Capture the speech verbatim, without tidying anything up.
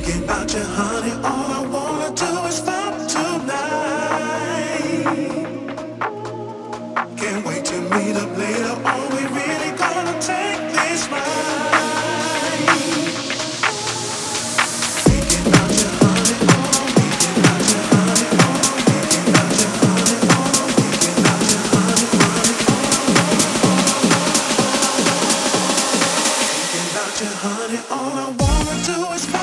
About you, honey, all I wanna do is fuck tonight. Can't wait to meet up later. Are we really gonna take this ride? Thinking about you, honey, all I'm thinking about you, honey, all I'm thinking about you, honey, all I'm thinking about you, honey, honey, thinking about you, honey, all I wanna do is fuck.